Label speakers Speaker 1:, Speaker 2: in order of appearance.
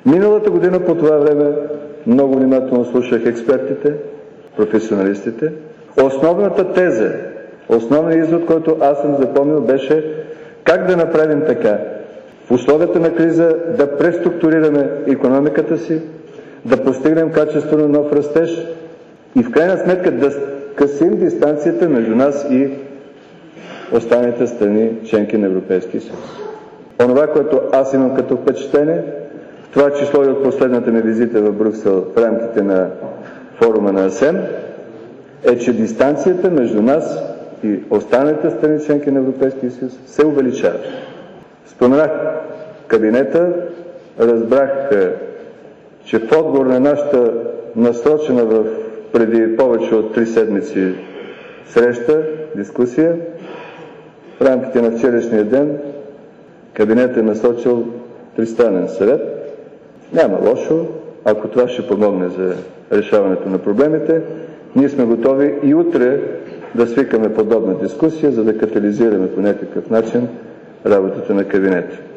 Speaker 1: Миналата година по това време много внимателно слушах експертите, професионалистите. Основната теза, основният извод, който аз съм запомнил, беше как да направим така в условията на криза да преструктурираме икономиката си, да постигнем качествено нов растеж и в крайна сметка да скъсим дистанцията между нас и останалите страни, членки на Европейския съюз. Онова, което аз имам като впечатление, в това число и от последната ми визита в Брюксел в рамките на форума на АСЕМ, е, че дистанцията между нас и останалите страни, членки на Европейския съюз, се увеличава. Споменах кабинета, разбрах, че в отговор на нашата насрочена преди повече от 3 седмици среща, дискусия, в рамките на вчерашния ден кабинетът е насочил тристранен съвет. Няма лошо, ако това ще помогне за решаването на проблемите. Ние сме готови и утре да свикаме подобна дискусия, за да катализираме по някакъв начин работата на кабинета.